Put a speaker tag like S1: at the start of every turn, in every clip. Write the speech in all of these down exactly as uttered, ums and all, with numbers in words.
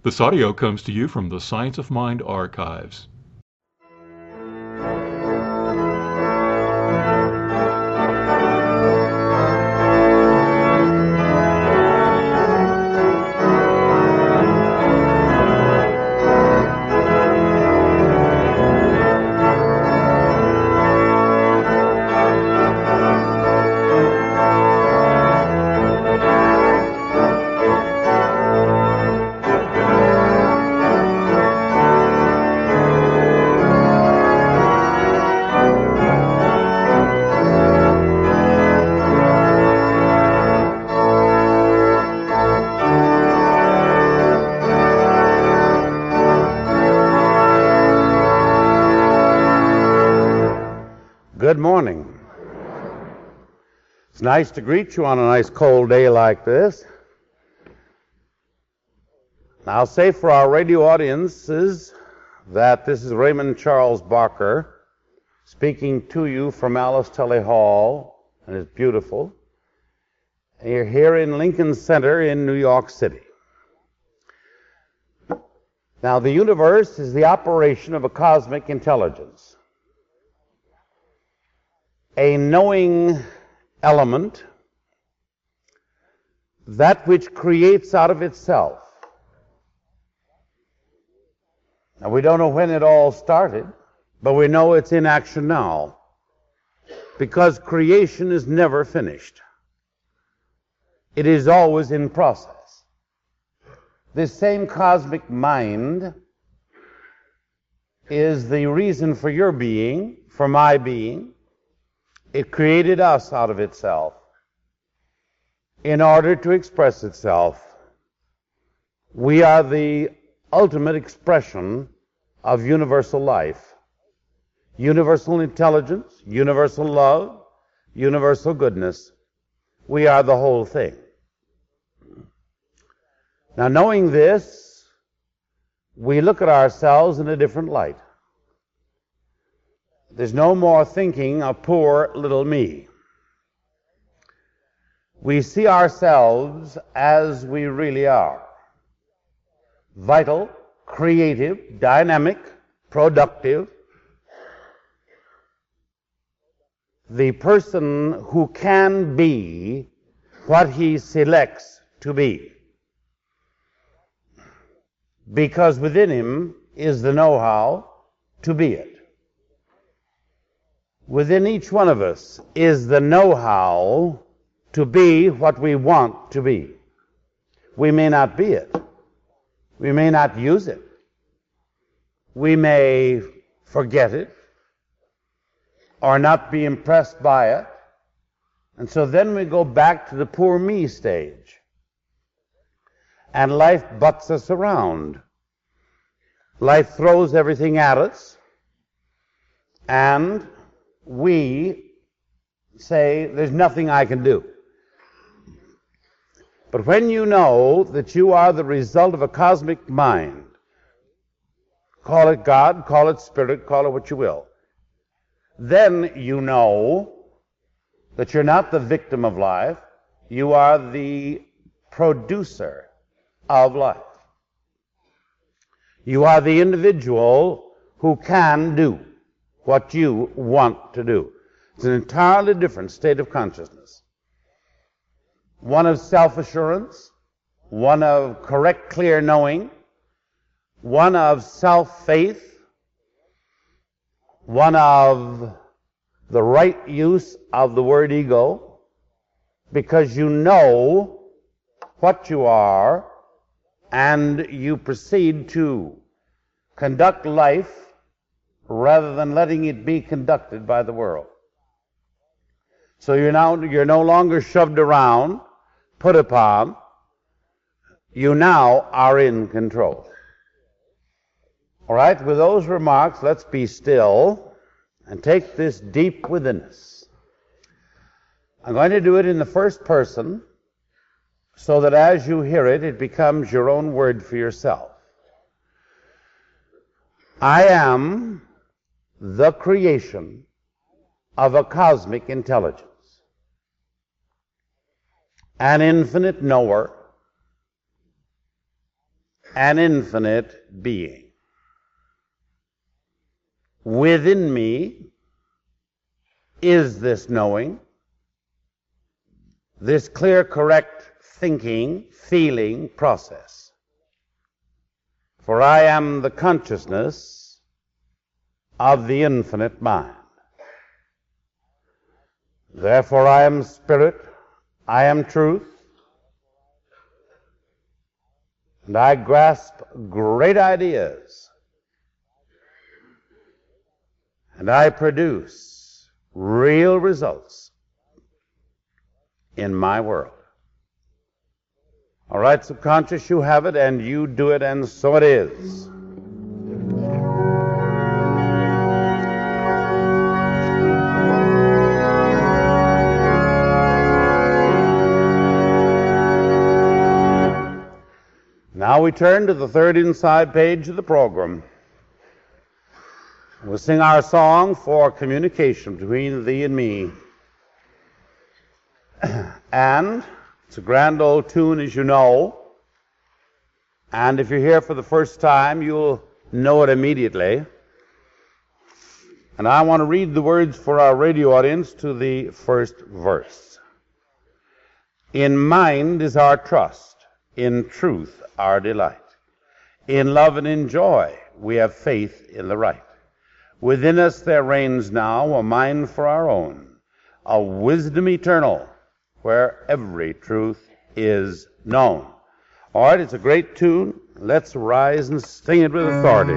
S1: This audio comes to you from the Science of Mind archives.
S2: Good morning. It's nice to greet you on a nice cold day like this. I'll say for our radio audiences that this is Raymond Charles Barker speaking to you from Alice Tully Hall, and it's beautiful. And you're here in Lincoln Center in New York City. Now, the universe is the operation of a cosmic intelligence, a knowing element, that which creates out of itself. Now, we don't know when it all started, but we know it's in action now, because creation is never finished. It is always in process. This same cosmic mind is the reason for your being, for my being. It created us out of itself in order to express itself. We are the ultimate expression of universal life, universal intelligence, universal love, universal goodness. We are the whole thing. Now, knowing this, we look at ourselves in a different light. There's no more thinking of poor little me. We see ourselves as we really are. Vital, creative, dynamic, productive. The person who can be what he selects to be. Because within him is the know-how to be it. Within each one of us is the know-how to be what we want to be. We may not be it. We may not use it. We may forget it or not be impressed by it. And so then we go back to the poor me stage. And life butts us around. Life throws everything at us, and we say, there's nothing I can do. But when you know that you are the result of a cosmic mind, call it God, call it Spirit, call it what you will, then you know that you're not the victim of life, you are the producer of life. You are the individual who can do what you want to do. It's an entirely different state of consciousness. One of self-assurance, one of correct, clear knowing, one of self-faith, one of the right use of the word ego, because you know what you are and you proceed to conduct life rather than letting it be conducted by the world. So you're now you're no longer shoved around, put upon. You now are in control. All right, with those remarks, let's be still and take this deep within us. I'm going to do it in the first person so that as you hear it, it becomes your own word for yourself. I am the creation of a cosmic intelligence, an infinite knower, an infinite being. Within me is this knowing, this clear, correct thinking, feeling process. For I am the consciousness of the infinite mind. Therefore I am spirit, I am truth, and I grasp great ideas, and I produce real results in my world. All right, subconscious, you have it, and you do it, and so it is. Now we turn to the third inside page of the program. We'll sing our song for communication between thee and me. And it's a grand old tune, as you know. And if you're here for the first time, you'll know it immediately. And I want to read the words for our radio audience to the first verse. In mind is our trust, in truth our delight. In love and in joy we have faith in the right. Within us there reigns now a mind for our own, a wisdom eternal, where every truth is known. All right, it's a great tune. Let's rise and sing it with authority.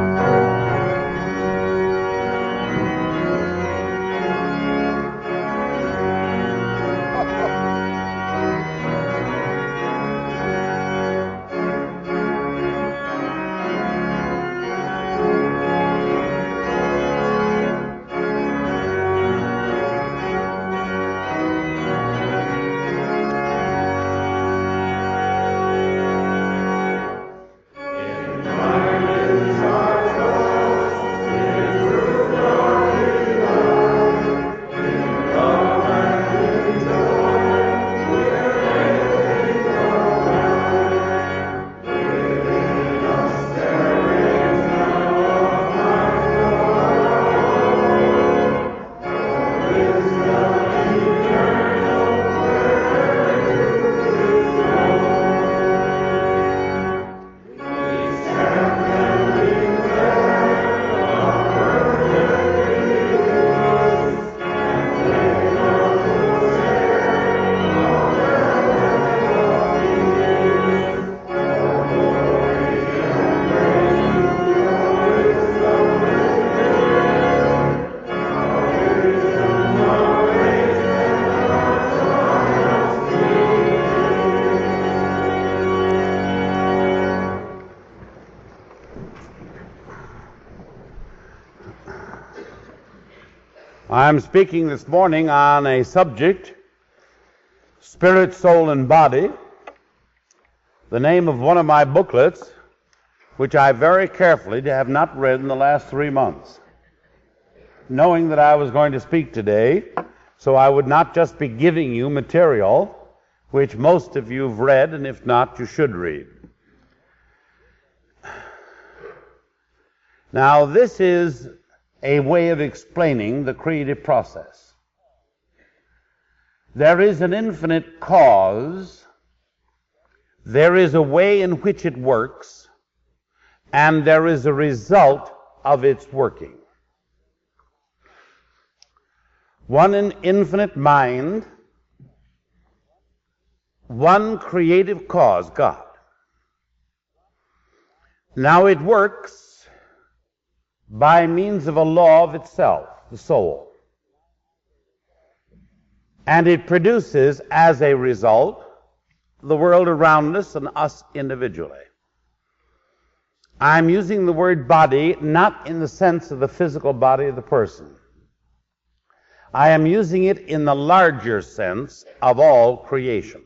S2: I'm speaking this morning on a subject, spirit, soul, and body, the name of one of my booklets, which I very carefully have not read in the last three months, knowing that I was going to speak today, so I would not just be giving you material which most of you have read, and if not, you should read. Now, this is a way of explaining the creative process. There is an infinite cause, there is a way in which it works, and there is a result of its working. One in infinite mind, one creative cause, God. Now it works by means of a law of itself, the soul. And it produces, as a result, the world around us and us individually. I'm using the word body not in the sense of the physical body of the person. I am using it in the larger sense of all creation,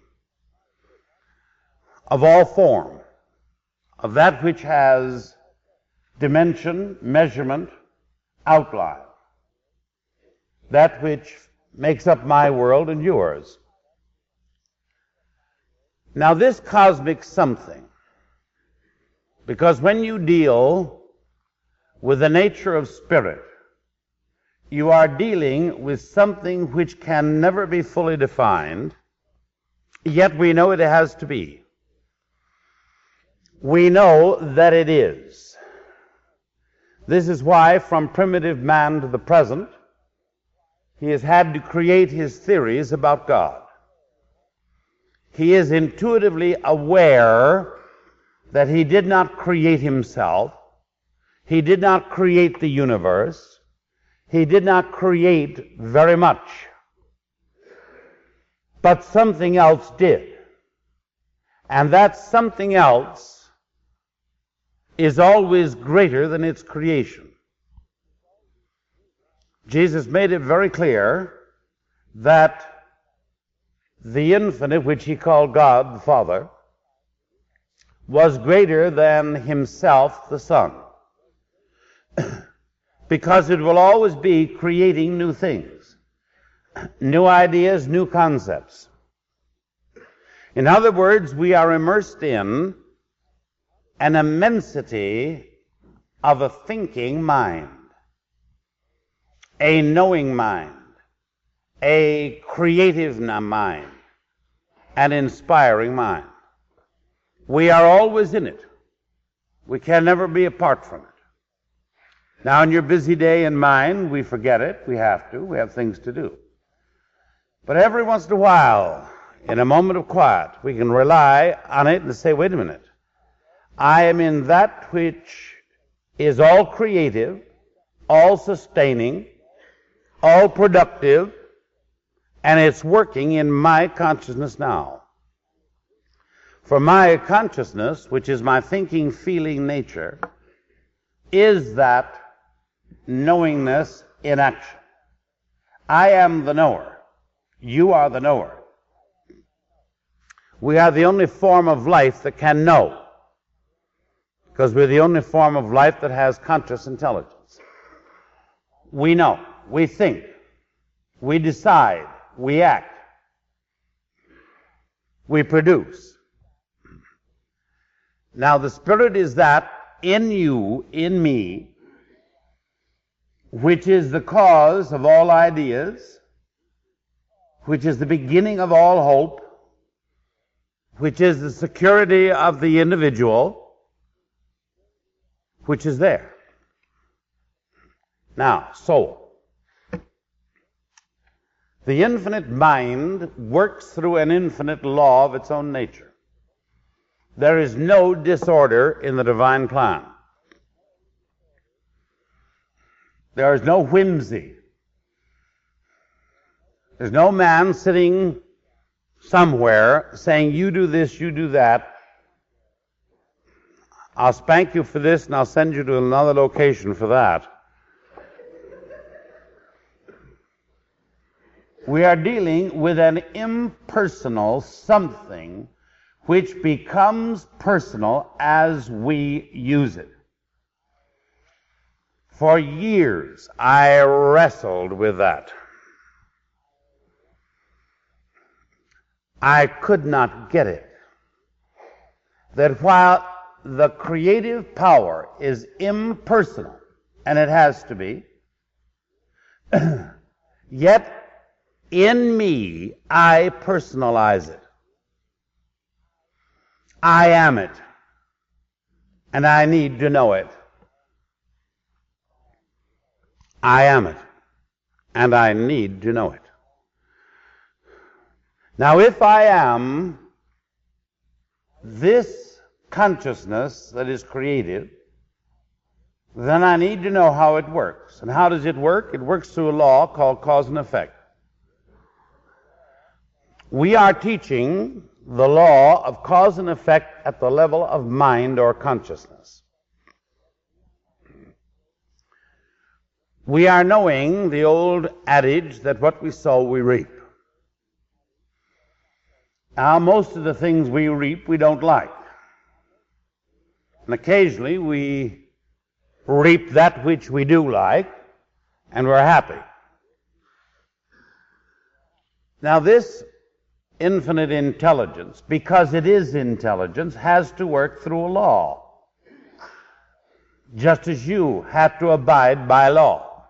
S2: of all form, of that which has dimension, measurement, outline, that which makes up my world and yours. Now, this cosmic something Because when you deal with the nature of spirit, you are dealing with something which can never be fully defined, yet we know it has to be. We know that it is. This is why, from primitive man to the present, he has had to create his theories about God. He is intuitively aware that he did not create himself. He did not create the universe. He did not create very much. But something else did. And that something else is always greater than its creation. Jesus made it very clear that the infinite, which he called God the Father, was greater than himself the Son. Because it will always be creating new things, new ideas, new concepts. In other words, we are immersed in an immensity of a thinking mind, a knowing mind, a creative mind, an inspiring mind. We are always in it. We can never be apart from it. Now, in your busy day and mine, we forget it. We have to. We have things to do. But every once in a while, in a moment of quiet, we can rely on it and say, wait a minute. I am in that which is all creative, all sustaining, all productive, and it's working in my consciousness now. For my consciousness, which is my thinking, feeling nature, is that knowingness in action. I am the knower. You are the knower. We are the only form of life that can know, because we're the only form of life that has conscious intelligence. We know. We think. We decide. We act. We produce. Now, the Spirit is that in you, in me, which is the cause of all ideas, which is the beginning of all hope, which is the security of the individual, which is there. Now, soul. The infinite mind works through an infinite law of its own nature. There is no disorder in the divine plan. There is no whimsy. There's no man sitting somewhere saying, you do this, you do that. I'll spank you for this and I'll send you to another location for that. We are dealing with an impersonal something which becomes personal as we use it. For years, I wrestled with that. I could not get it. That while the creative power is impersonal, and it has to be, yet in me, I personalize it. I am it, and I need to know it. I am it, and I need to know it. Now, if I am this consciousness that is creative, then I need to know how it works. And how does it work? It works through a law called cause and effect. We are teaching the law of cause and effect at the level of mind or consciousness. We are knowing the old adage that what we sow, we reap. Now, most of the things we reap, we don't like. And occasionally we reap that which we do like, and we're happy. Now, this infinite intelligence, because it is intelligence, has to work through a law. just as you had to abide by law.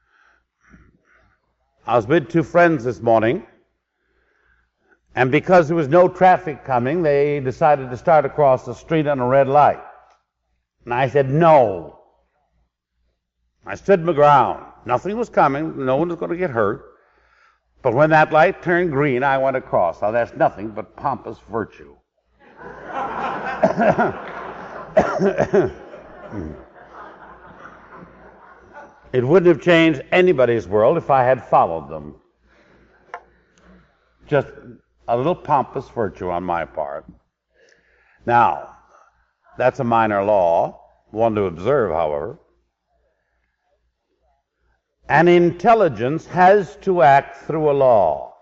S2: I was with two friends this morning, and because there was no traffic coming, they decided to start across the street on a red light. And I said, no. I stood my ground. Nothing was coming. No one was going to get hurt. But when that light turned green, I went across. Now, that's nothing but pompous virtue. It wouldn't have changed anybody's world if I had followed them. Just a little pompous virtue on my part. Now, that's a minor law, one to observe, however. An intelligence has to act through a law.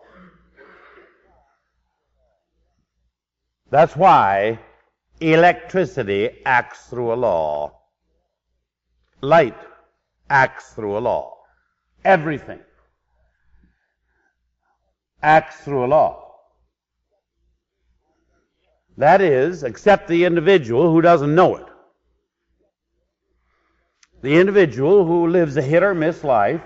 S2: That's why electricity acts through a law. Light acts through a law. Everything acts through a law. That is, except the individual who doesn't know it. The individual who lives a hit or miss life,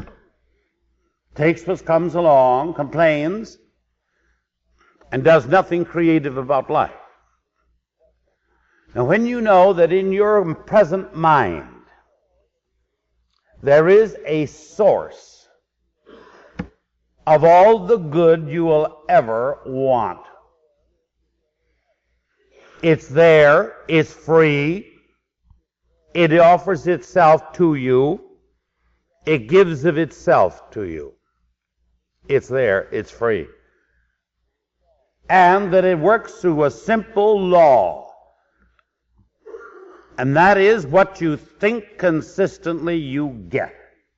S2: takes what comes along, complains, and does nothing creative about life. And when you know that in your present mind there is a source of all the good you will ever want, it's there, it's free, it offers itself to you, it gives of itself to you. It's there, it's free. And that it works through a simple law. And that is what you think consistently you get.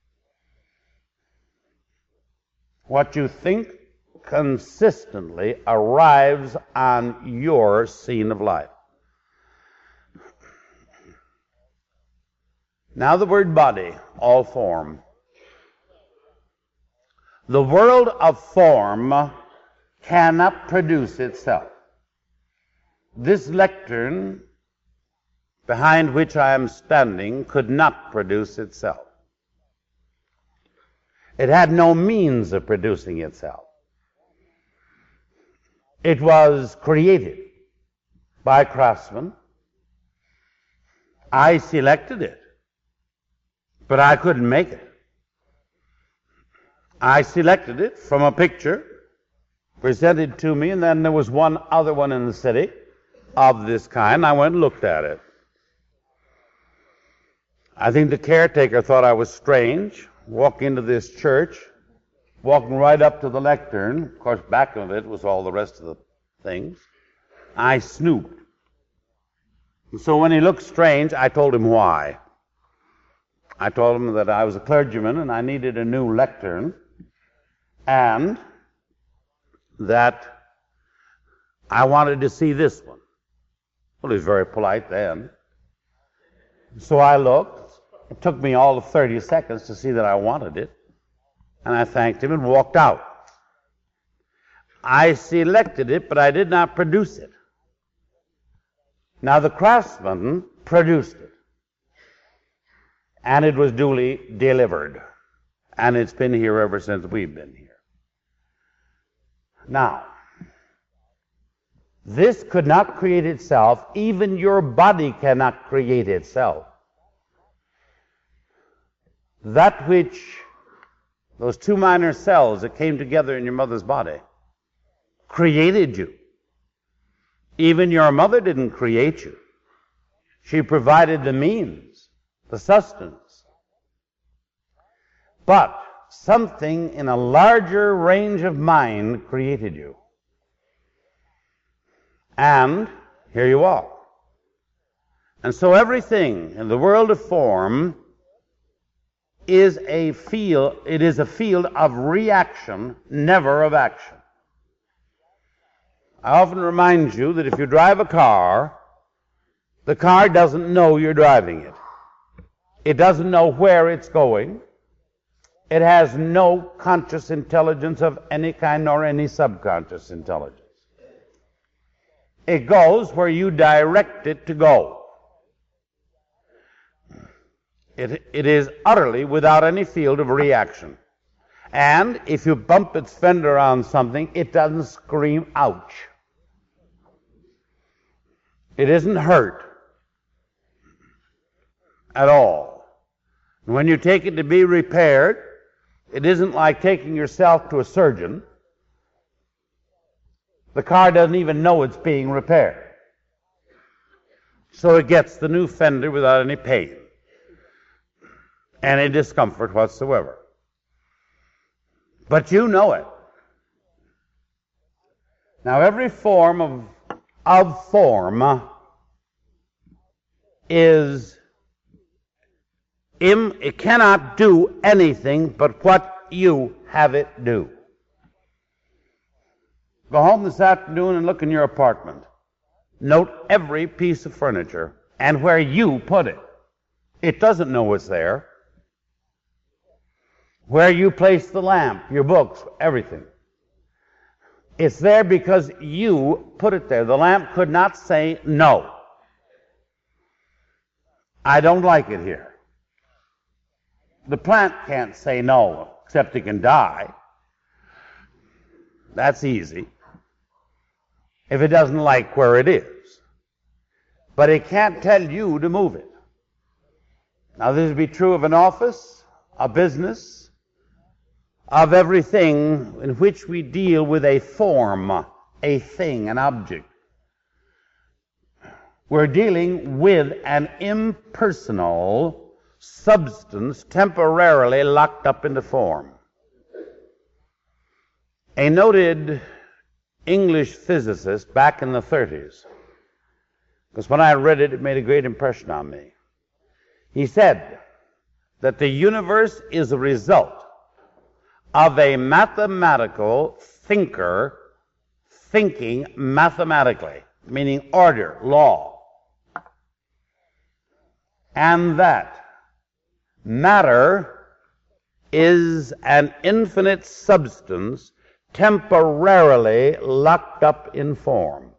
S2: What you think consistently arrives on your scene of life. Now the word body, all form. The world of form cannot produce itself. This lectern behind which I am standing could not produce itself. It had no means of producing itself. It was created by craftsmen. I selected it, but I couldn't make it. I selected it from a picture presented to me, and then there was one other one in the city of this kind. I went and looked at it. I think the caretaker thought I was strange, walking into this church, walking right up to the lectern. Of course, back of it was all the rest of the things. I snooped. And so when he looked strange, I told him why. I told him that I was a clergyman and I needed a new lectern, and that I wanted to see this one. Well, he was very polite then. So I looked. It took me all of thirty seconds to see that I wanted it. And I thanked him and walked out. I selected it, but I did not produce it. Now the craftsman produced it. And it was duly delivered. And it's been here ever since we've been here. Now, this could not create itself. Even your body cannot create itself. That which, those two minor cells that came together in your mother's body, created you. Even your mother didn't create you. She provided the means, the sustenance. But something in a larger range of mind created you. And here you are. And so everything in the world of form is a field, it is a field of reaction, never of action. I often remind you that if you drive a car, the car doesn't know you're driving it. It doesn't know where it's going. It has no conscious intelligence of any kind nor any subconscious intelligence. It goes where you direct it to go. It, it is utterly without any field of reaction. And if you bump its fender on something, it doesn't scream, ouch. It isn't hurt at all. And when you take it to be repaired, it isn't like taking yourself to a surgeon. The car doesn't even know it's being repaired. So it gets the new fender without any pain, any discomfort whatsoever. But you know it. Now every form of, of form is, im, it cannot do anything but what you have it do. Go home this afternoon and look in your apartment. Note every piece of furniture and where you put it. It doesn't know it's there. Where you place the lamp, your books, everything. It's there because you put it there. The lamp could not say no. I don't like it here. The plant can't say no, except it can die. That's easy, if it doesn't like where it is. But it can't tell you to move it. Now, this would be true of an office, a business, of everything in which we deal with a form, a thing, an object. We're dealing with an impersonal substance temporarily locked up into form. A noted English physicist back in the thirties, because when I read it, it made a great impression on me. He said that the universe is a result of a mathematical thinker thinking mathematically, meaning order, law, and that matter is an infinite substance temporarily locked up in form.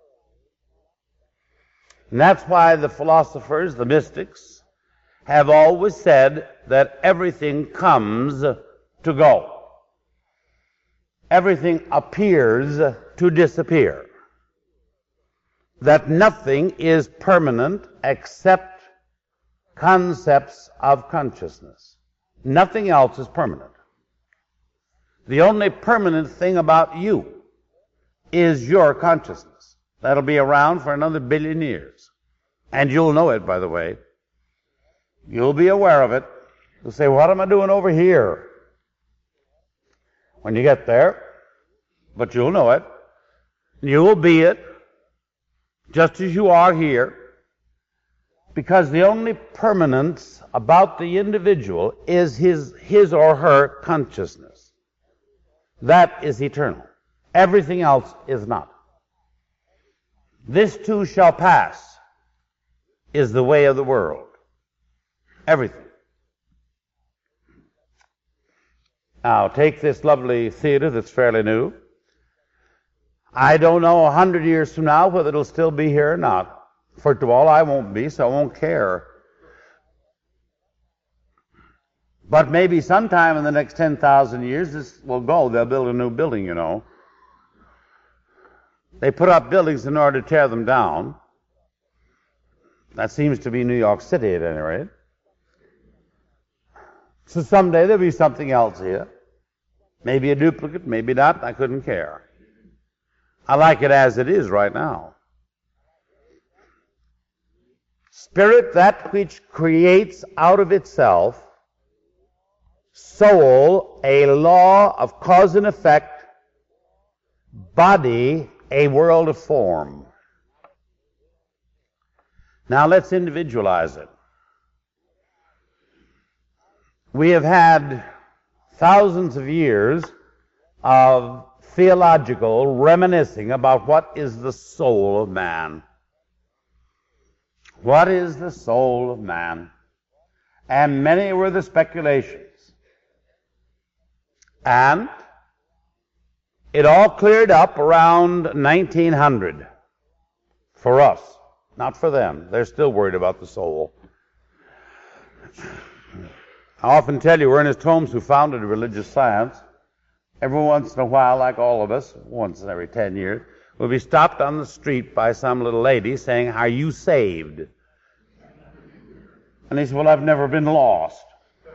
S2: And that's why the philosophers, the mystics, have always said that everything comes to go. Everything appears to disappear. That nothing is permanent except concepts of consciousness. Nothing else is permanent. The only permanent thing about you is your consciousness. That'll be around for another billion years. And you'll know it, by the way. You'll be aware of it. You'll say, what am I doing over here? When you get there, but you'll know it. You will be it, just as you are here, because the only permanence about the individual is his, his or her consciousness. That is eternal. Everything else is not. This too shall pass is the way of the world. Everything. Now, take this lovely theater that's fairly new. I don't know a hundred years from now whether it'll still be here or not. First of all, I won't be, so I won't care. But maybe sometime in the next ten thousand years, this will go. They'll build a new building, you know. They put up buildings in order to tear them down. That seems to be New York City at any rate. So someday there'll be something else here. Maybe a duplicate, maybe not. I couldn't care. I like it as it is right now. Spirit, that which creates out of itself. Soul, a law of cause and effect. Body, a world of form. Now let's individualize it. We have had thousands of years of theological reminiscing about what is the soul of man. What is the soul of man? And many were the speculations. And it all cleared up around nineteen hundred for us, not for them. They're still worried about the soul. I often tell you, Ernest Holmes, who founded religious science, every once in a while, like all of us, once in every ten years, will be stopped on the street by some little lady saying, "Are you saved?" And he said, "Well, I've never been lost."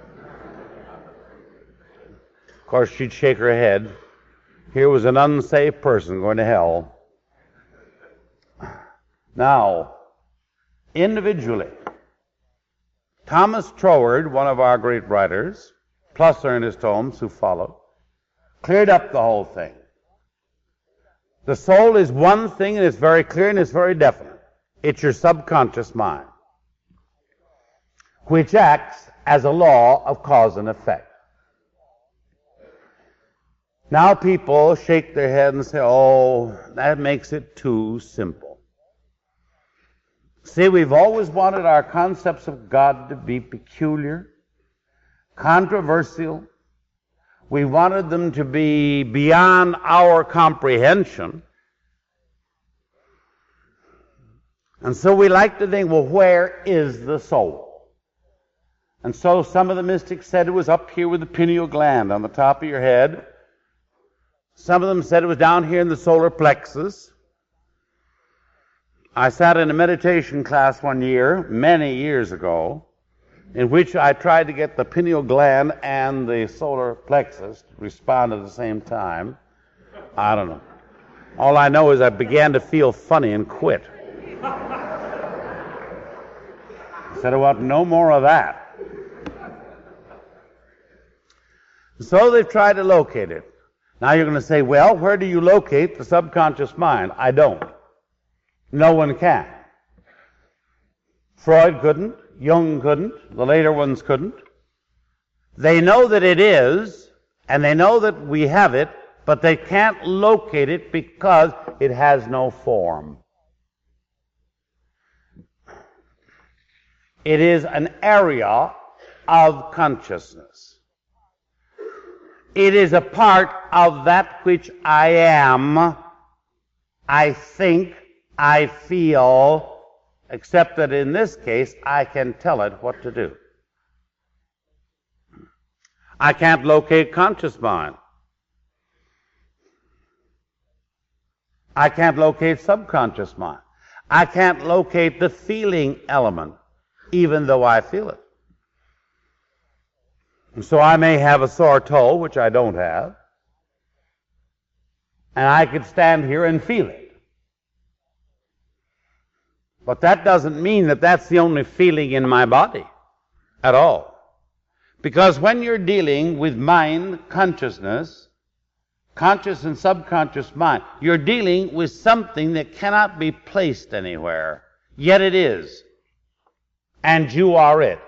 S2: Of course, she'd shake her head. Here was an unsaved person going to hell. Now, individually, Thomas Troward, one of our great writers, plus Ernest Holmes, who followed, cleared up the whole thing. The soul is one thing, and it's very clear and it's very definite. It's your subconscious mind, which acts as a law of cause and effect. Now people shake their head and say, "Oh, that makes it too simple." See, we've always wanted our concepts of God to be peculiar, controversial. We wanted them to be beyond our comprehension. And so we like to think, well, where is the soul? And so some of the mystics said it was up here with the pineal gland on the top of your head. Some of them said it was down here in the solar plexus. I sat in a meditation class one year, many years ago, in which I tried to get the pineal gland and the solar plexus to respond at the same time. I don't know. All I know is I began to feel funny and quit. I said, "I want no more of that." So they've tried to locate it. Now you're going to say, "Well, where do you locate the subconscious mind?" I don't. No one can. Freud couldn't. Jung couldn't. The later ones couldn't. They know that it is, and they know that we have it, but they can't locate it because it has no form. It is an area of consciousness. It is a part of that which I am, I think, I feel, except that in this case, I can tell it what to do. I can't locate conscious mind. I can't locate subconscious mind. I can't locate the feeling element, even though I feel it. And so I may have a sore toe, which I don't have, and I could stand here and feel it. But that doesn't mean that that's the only feeling in my body at all. Because when you're dealing with mind consciousness, conscious and subconscious mind, you're dealing with something that cannot be placed anywhere, yet it is. And you are it.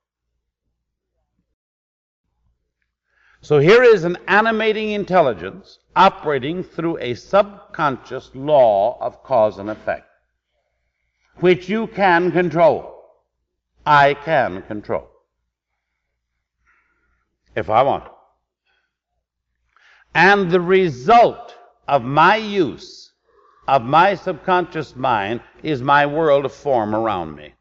S2: So here is an animating intelligence operating through a subconscious law of cause and effect, which you can control. I can control, if I want to. And the result of my use of my subconscious mind is my world of form around me.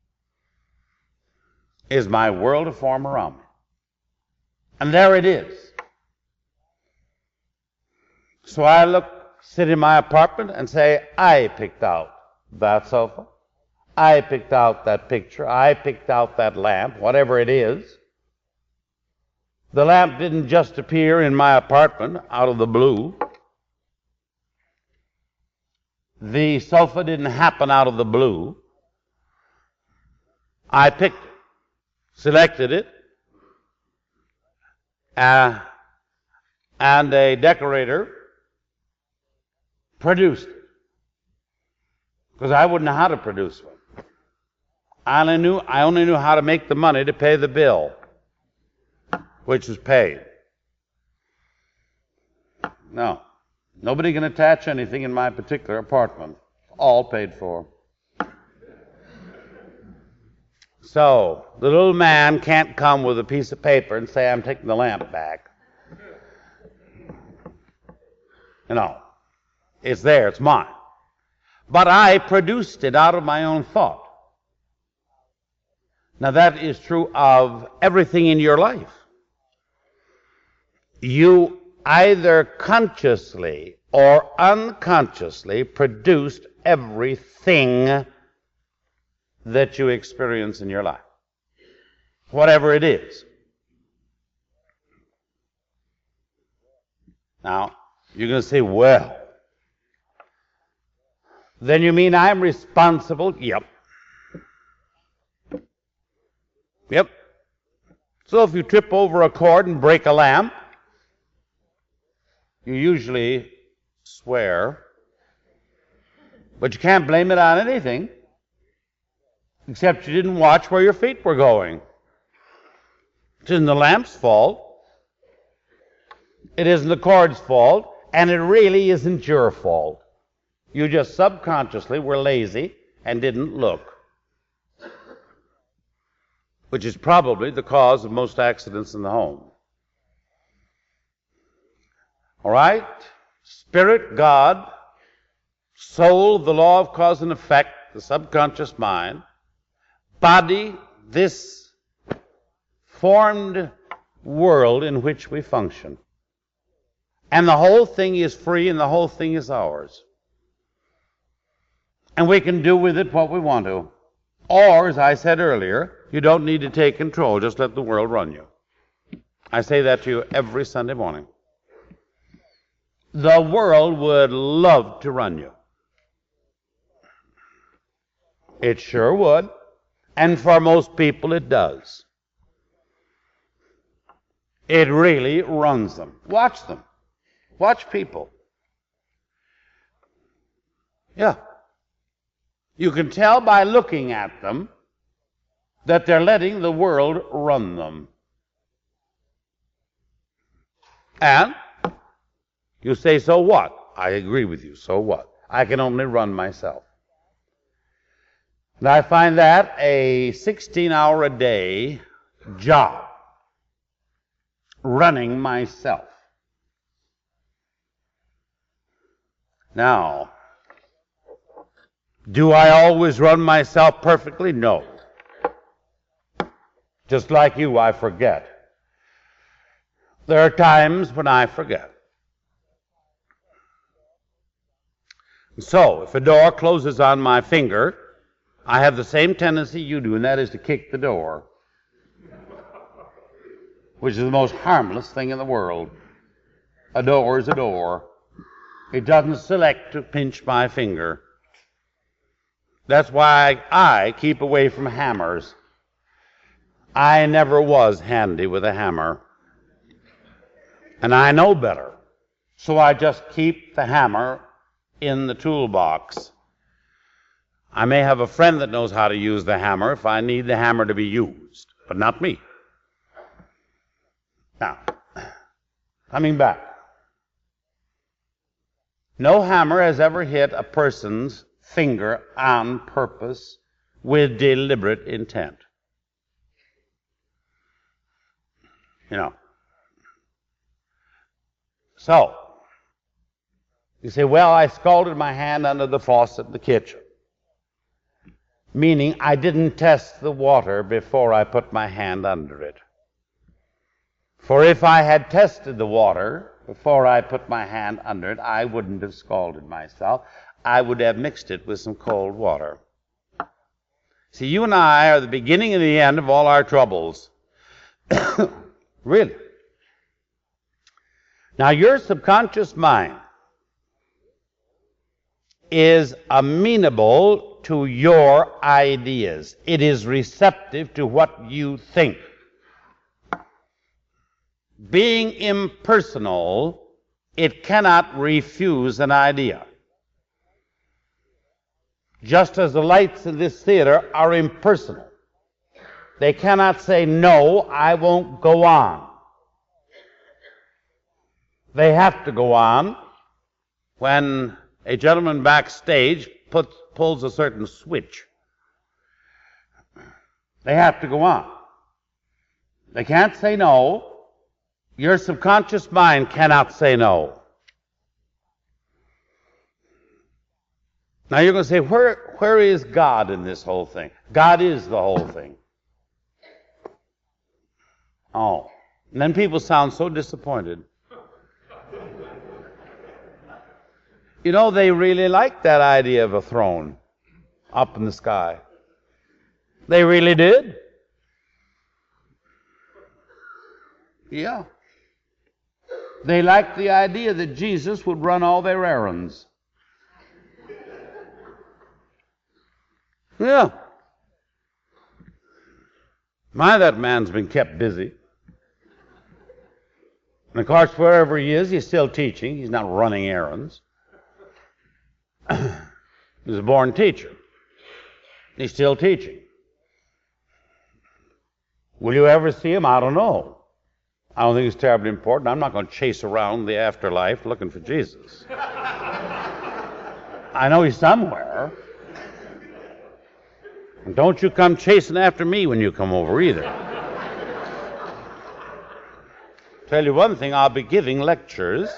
S2: Is my world of form around me. And there it is. So I look, sit in my apartment and say, I picked out that sofa. I picked out that picture. I picked out that lamp, whatever it is. The lamp didn't just appear in my apartment out of the blue. The sofa didn't happen out of the blue. I picked it, selected it, uh, and a decorator produced it. Because I wouldn't know how to produce one. I only knew, I only knew how to make the money to pay the bill, which was paid. No, nobody can attach anything in my particular apartment. All paid for. So, the little man can't come with a piece of paper and say, I'm taking the lamp back. You know, it's there, it's mine. But I produced it out of my own thought. Now that is true of everything in your life. You either consciously or unconsciously produced everything that you experience in your life, whatever it is. Now, you're going to say, well, then you mean I'm responsible? Yep. Yep. So if you trip over a cord and break a lamp, you usually swear, but you can't blame it on anything, except you didn't watch where your feet were going. It isn't the lamp's fault. It isn't the cord's fault, and it really isn't your fault. You just subconsciously were lazy and didn't look, which is probably the cause of most accidents in the home. All right? Spirit, God, soul, the law of cause and effect, the subconscious mind, body, this formed world in which we function. And the whole thing is free and the whole thing is ours. And we can do with it what we want to. Or, as I said earlier, you don't need to take control. Just let the world run you. I say that to you every Sunday morning. The world would love to run you. It sure would. And for most people it does. It really runs them. Watch them. Watch people. Yeah. You can tell by looking at them that they're letting the world run them. And you say, so what? I agree with you, so what? I can only run myself. And I find that a sixteen-hour-a-day job, running myself. Now, do I always run myself perfectly? No. Just like you, I forget. There are times when I forget. So, if a door closes on my finger, I have the same tendency you do, and that is to kick the door, which is the most harmless thing in the world. A door is a door. It doesn't select to pinch my finger. That's why I keep away from hammers. I never was handy with a hammer. And I know better. So I just keep the hammer in the toolbox. I may have a friend that knows how to use the hammer if I need the hammer to be used, but not me. Now, coming back. No hammer has ever hit a person's finger on purpose with deliberate intent. You know. So, you say, well, I scalded my hand under the faucet in the kitchen. Meaning I didn't test the water before I put my hand under it. For if I had tested the water before I put my hand under it, I wouldn't have scalded myself. I would have mixed it with some cold water. See, you and I are the beginning and the end of all our troubles. Really. Now, your subconscious mind is amenable to your ideas. It is receptive to what you think. Being impersonal, it cannot refuse an idea. Just as the lights in this theater are impersonal. They cannot say, no, I won't go on. They have to go on when a gentleman backstage puts, pulls a certain switch. They have to go on. They can't say no. Your subconscious mind cannot say no. Now you're going to say, where, where is God in this whole thing? God is the whole thing. Oh. And then people sound so disappointed. You know, they really like that idea of a throne up in the sky. They really did. Yeah. They liked the idea that Jesus would run all their errands. Yeah. My, that man's been kept busy. And of course, wherever he is, he's still teaching. He's not running errands. He's a born teacher. He's still teaching. Will you ever see him? I don't know. I don't think it's terribly important. I'm not going to chase around the afterlife looking for Jesus. I know he's somewhere. And don't you come chasing after me when you come over either. Tell you one thing, I'll be giving lectures.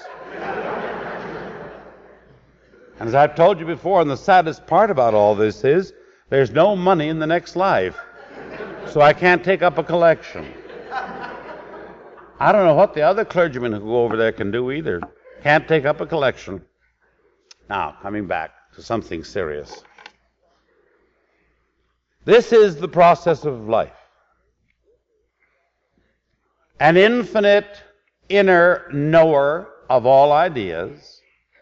S2: And as I've told you before, and the saddest part about all this is, there's no money in the next life. So I can't take up a collection. I don't know what the other clergymen who go over there can do either. Can't take up a collection. Now, coming back to something serious. This is the process of life. An infinite inner knower of all ideas.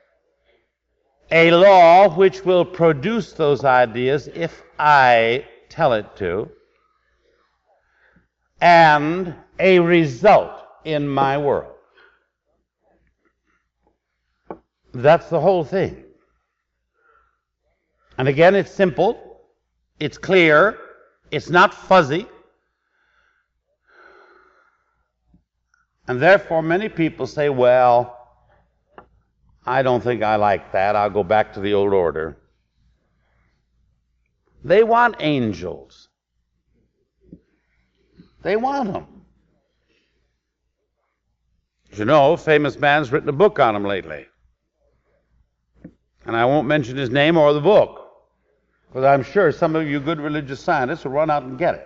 S2: A law which will produce those ideas if I tell it to. And a result in my world. That's the whole thing. And again, it's simple, it's clear, it's not fuzzy. And therefore, many people say, well, I don't think I like that. I'll go back to the old order. They want angels. They want them. You know, a famous man's written a book on him lately. And I won't mention his name or the book, because I'm sure some of you good religious scientists will run out and get it.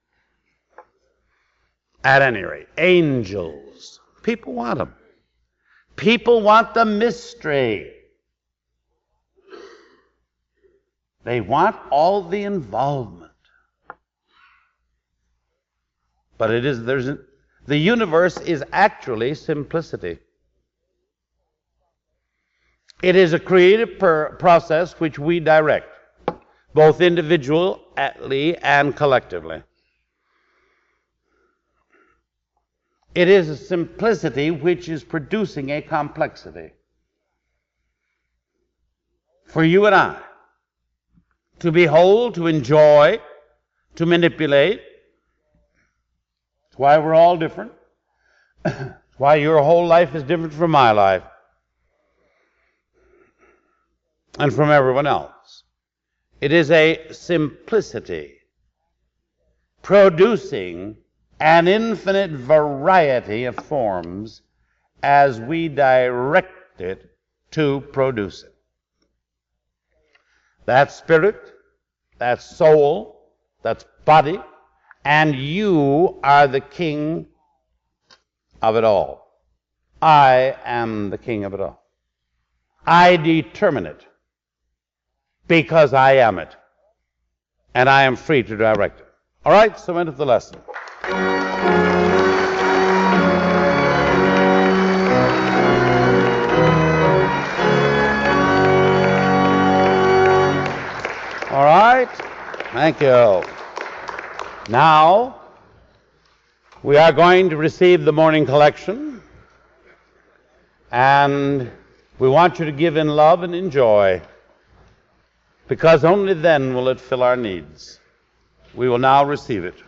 S2: At any rate, angels. People want them. People want the mystery. They want all the involvement. But it is, there's an, the universe is actually simplicity. It is a creative per process which we direct, both individually and collectively. It is a simplicity which is producing a complexity. For you and I to behold, to enjoy, to manipulate. That's why we're all different. That's why your whole life is different from my life and from everyone else. It is a simplicity producing an infinite variety of forms as we direct it to produce it. That's spirit, that's soul, that's body, and you are the king of it all. I am the king of it all. I determine it because I am it, and I am free to direct it. All right, so into the lesson. All right, thank you. Now, we are going to receive the morning collection, and we want you to give in love and in joy, because only then will it fill our needs. We will now receive it.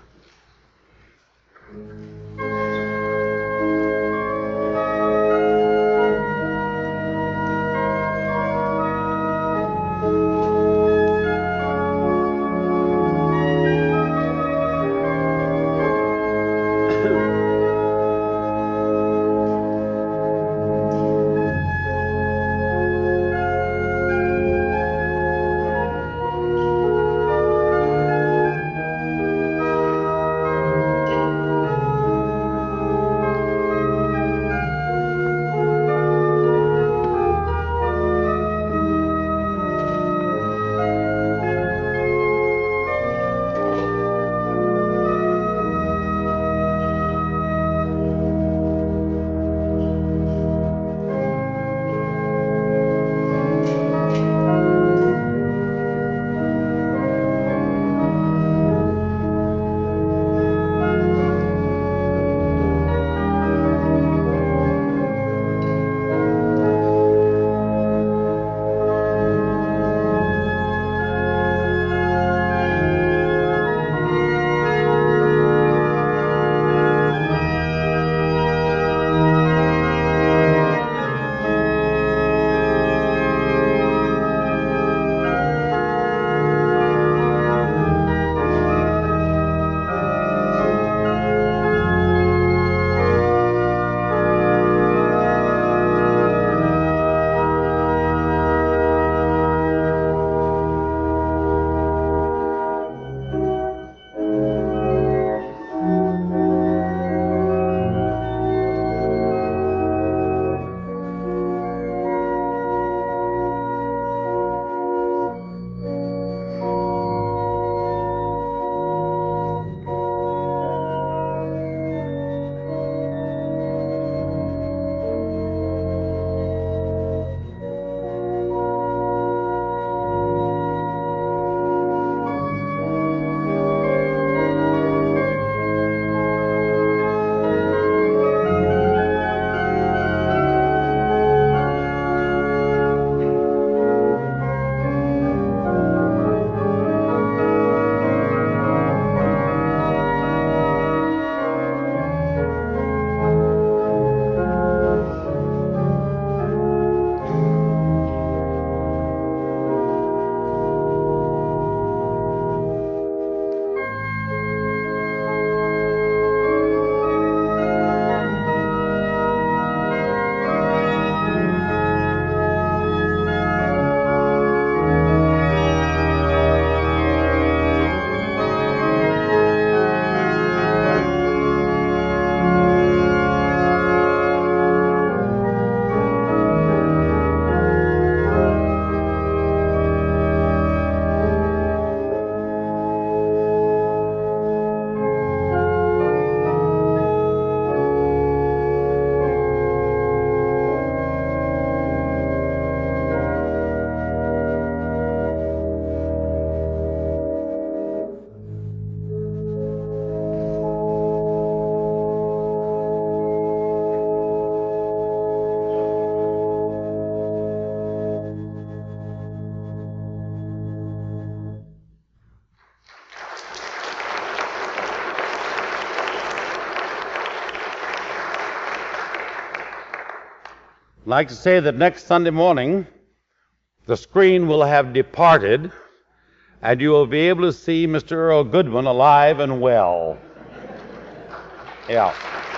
S2: I'd like to say that next Sunday morning, the screen will have departed, and you will be able to see Mister Earl Goodwin alive and well. Yeah.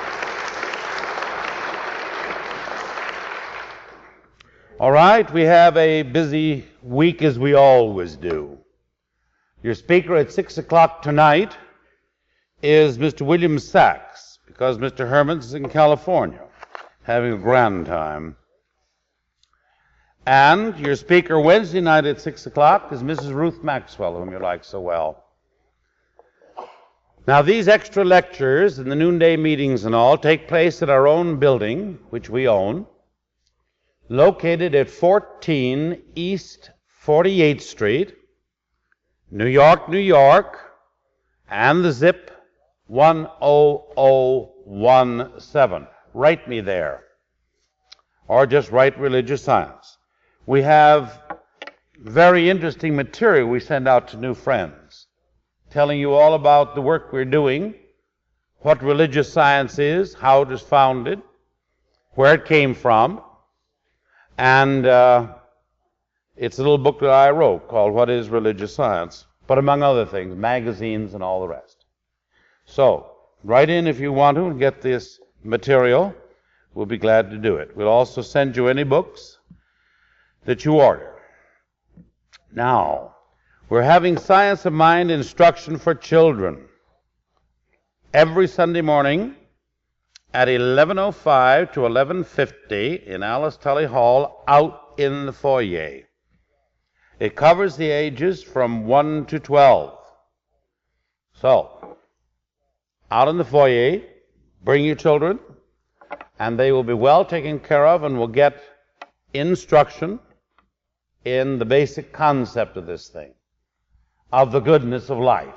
S2: All right, we have a busy week as we always do. Your speaker at six o'clock tonight is Mister William Sachs, because Mister Herman's in California having a grand time. And your speaker Wednesday night at six o'clock is Missus Ruth Maxwell, whom you like so well. Now, these extra lectures and the noonday meetings and all take place at our own building, which we own, located at fourteen East forty-eighth Street, New York, New York, and the zip one oh oh one seven. Write me there, or just write religious science. We have very interesting material we send out to new friends, telling you all about the work we're doing, what religious science is, how it was founded, where it came from, and uh, it's a little book that I wrote called What is Religious Science, but among other things, magazines and all the rest. So, write in if you want to and get this material. We'll be glad to do it. We'll also send you any books that you order. Now, we're having Science of Mind instruction for children every Sunday morning at eleven oh five to eleven fifty in Alice Tully Hall out in the foyer. It covers the ages from one to twelve. So, out in the foyer, bring your children, and they will be well taken care of and will get instruction in the basic concept of this thing, of the goodness of life.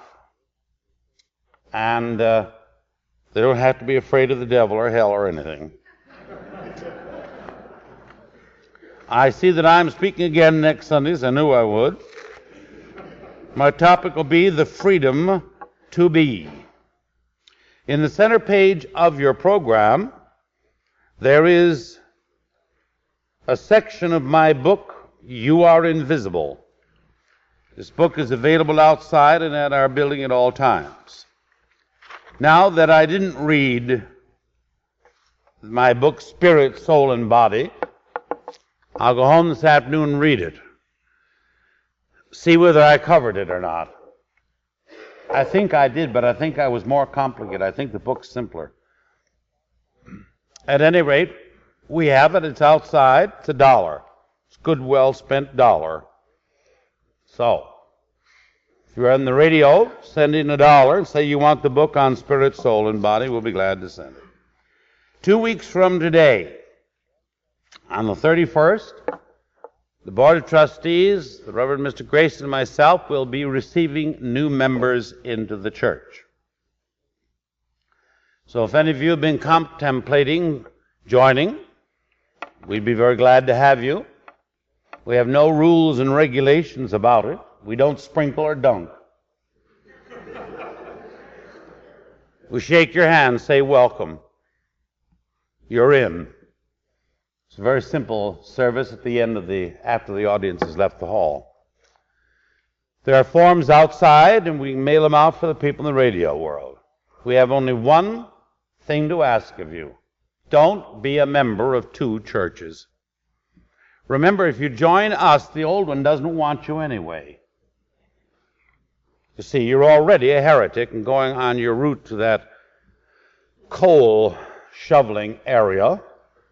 S2: And uh, they don't have to be afraid of the devil or hell or anything. I see that I'm speaking again next Sunday, as I knew I would. My topic will be the freedom to be. In the center page of your program, there is a section of my book, You Are Invisible. This book is available outside and at our building at all times. Now that I didn't read my book, Spirit, Soul, and Body, I'll go home this afternoon and read it. See whether I covered it or not. I think I did, but I think I was more complicated. I think the book's simpler. At any rate, we have it. It's outside. It's a dollar. It's a good, well-spent dollar. So, if you're on the radio, send in a dollar and say you want the book on Spirit, Soul, and Body. We'll be glad to send it. Two weeks from today, on the thirty-first, the Board of Trustees, the Reverend Mister Grayson, and myself will be receiving new members into the church. So if any of you have been contemplating joining, we'd be very glad to have you. We have no rules and regulations about it. We don't sprinkle or dunk. We shake your hand, say welcome. You're in. It's a very simple service at the end of the, after the audience has left the hall. There are forms outside, and we mail them out for the people in the radio world. We have only one thing to ask of you. Don't be a member of two churches. Remember, if you join us, the old one doesn't want you anyway. You see, you're already a heretic and going on your route to that coal shoveling area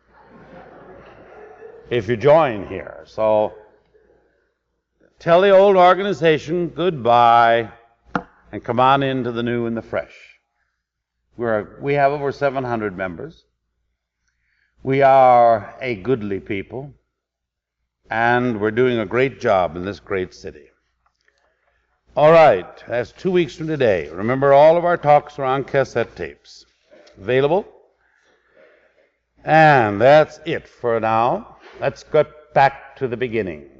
S2: if you join here. So tell the old organization goodbye and come on into the new and the fresh. We're, we have over seven hundred members. We are a goodly people, and we're doing a great job in this great city. All right, that's two weeks from today. Remember, all of our talks are on cassette tapes. Available? And that's it for now. Let's get back to the beginning.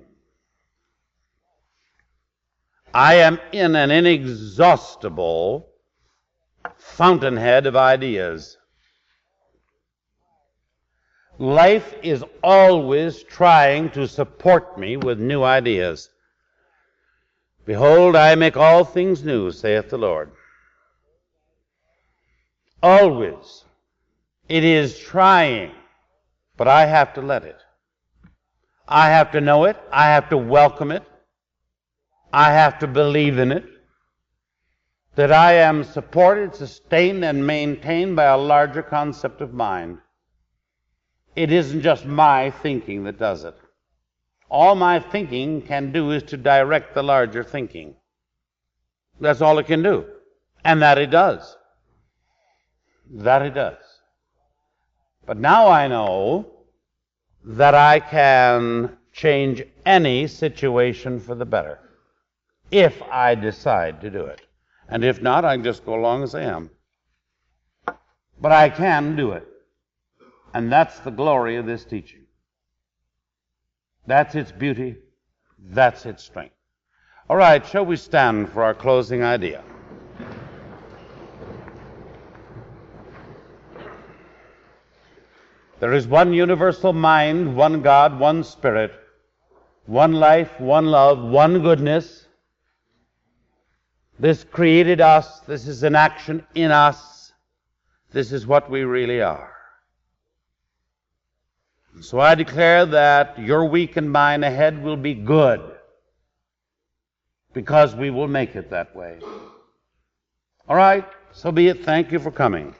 S2: I am in an inexhaustible fountainhead of ideas. Life is always trying to support me with new ideas. Behold, I make all things new, saith the Lord. Always. It is trying, but I have to let it. I have to know it. I have to welcome it. I have to believe in it. That I am supported, sustained, and maintained by a larger concept of mind. It isn't just my thinking that does it. All my thinking can do is to direct the larger thinking. That's all it can do. And that it does. That it does. But now I know that I can change any situation for the better if I decide to do it. And if not, I can just go along as I am. But I can do it. And that's the glory of this teaching. That's its beauty. That's its strength. All right, shall we stand for our closing idea? There is one universal mind, one God, one Spirit, one life, one love, one goodness. This created us. This is an action in us. This is what we really are. So I declare that your week and mine ahead will be good, because we will make it that way. All right, so be it. Thank you for coming.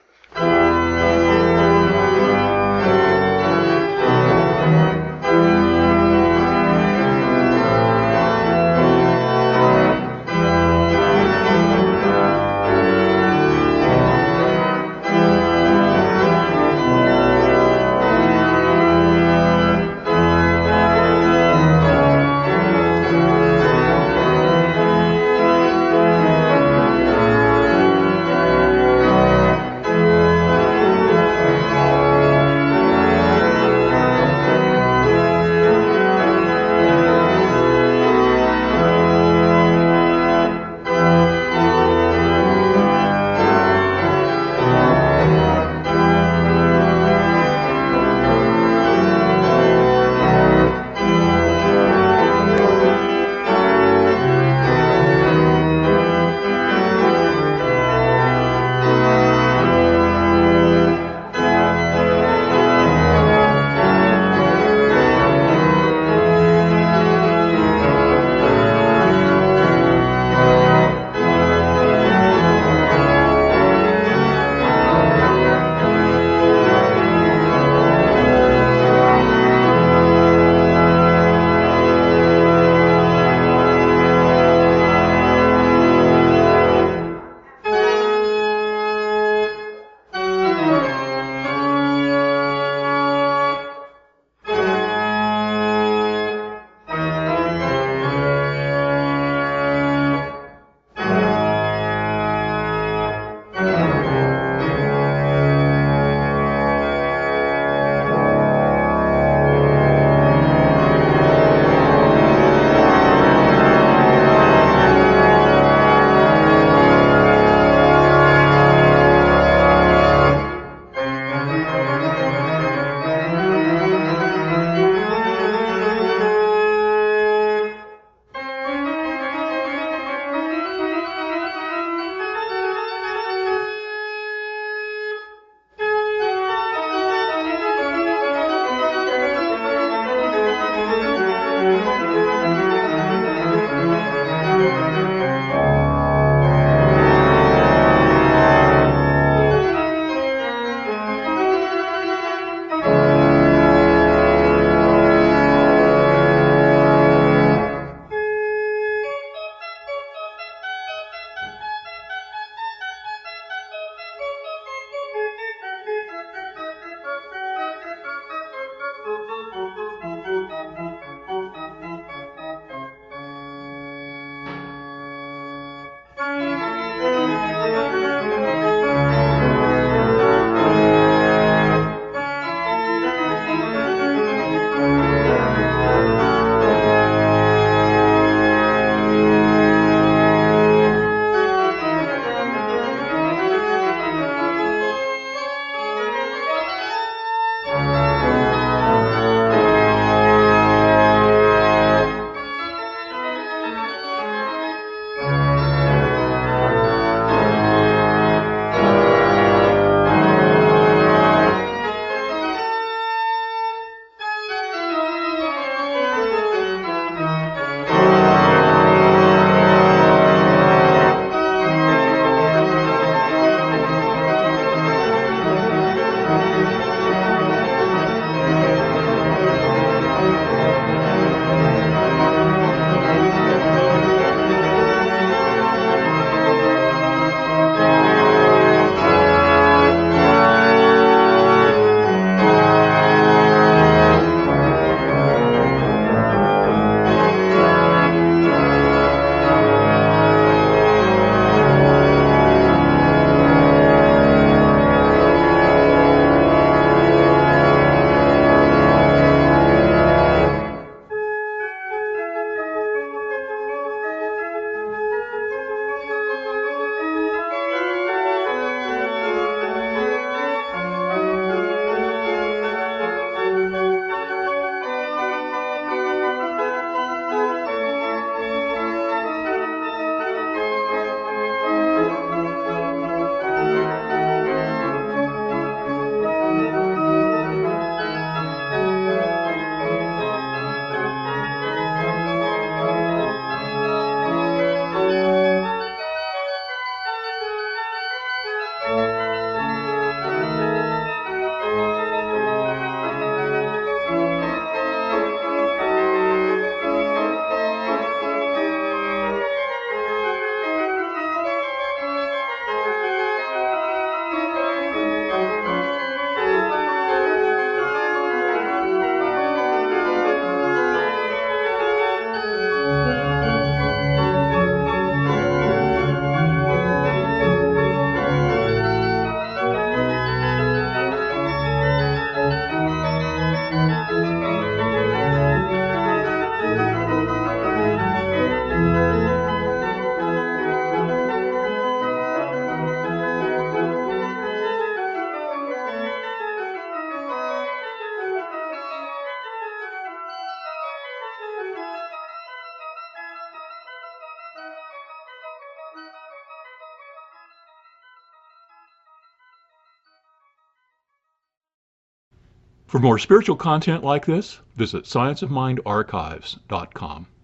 S1: For more spiritual content like this, visit science of mind archives dot com.